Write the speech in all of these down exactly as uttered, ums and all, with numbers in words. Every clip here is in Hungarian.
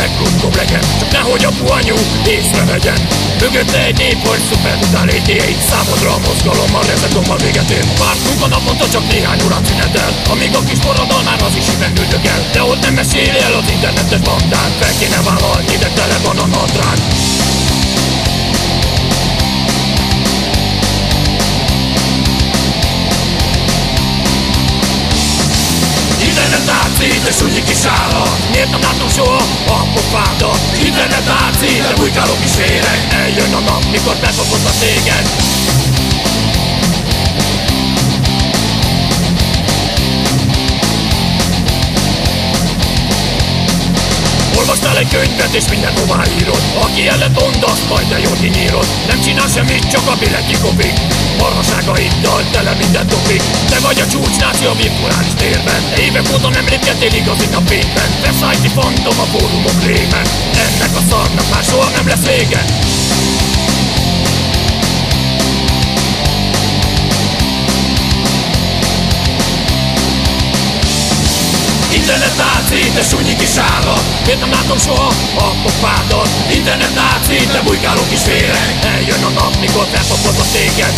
leglutkóbb legyen, csak nehogy a puanyu észrevegyen. Mögötte egy nép vagy szupertutálítjéit, számodra a mozgalommal rezetom a véget ér. Vártunk a naponta csak néhány órát szünetel, amíg a kis forradalmár az is híven üldögel. De ott nem meséli el az internetes bandán, fel kéne vállalni, de tele van a nadrág. Internet náci, de sunyi kis állat, miért nem látom soha a pofádat? Internet náci, de bujkáló kis féreg, eljön a nap, mikor befogozza téged. Olvastál egy könyvet és mindenhová írod, aki ellen mondasz, majd de jól kinyírod. Nem csinál semmit, csak a billet kikopik, marhaságaiddal tele minden topik. Te vagy a csúcsnáci a virtuális térben, évek óta nem lépkedtél igazi napfényben. Versailles-i fantom a fórumok réme, ennek a szarnak már soha nem lesz vége. Internet náci, de sunyi kis állat, miért nem látom soha a pofádat? Internet náci, de bujkáló kis féreg, eljön a nap, mikor felpapozza téged.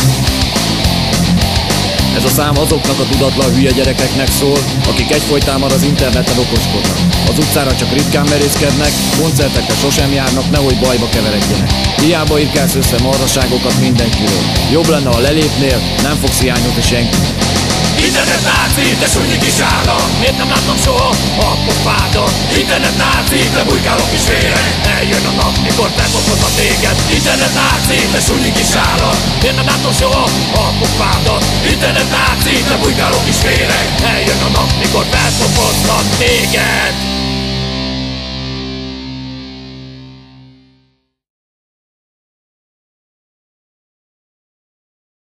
Ez a szám azoknak a tudatlan hülye gyerekeknek szól, akik egyfolytában az interneten okoskodnak. Az utcára csak ritkán merészkednek, koncertekre sosem járnak, nehogy bajba keveredjenek. Hiába írkálsz össze marhaságokat mindenkiről. Jobb lenne, ha lelépnél, nem fogsz hiányolni senki. Internet náci, de sunyi kis állat, miért nem látom soha a pofádat? Internet náci, de bujkáló kis féreg, eljön a nap, mikor felpopozza téged. Internet náci, de sunyi kis állat, miért nem látom soha a pofádat? Internet náci, de bujkáló kis féreg, eljön a nap, mikor felpopozza téged.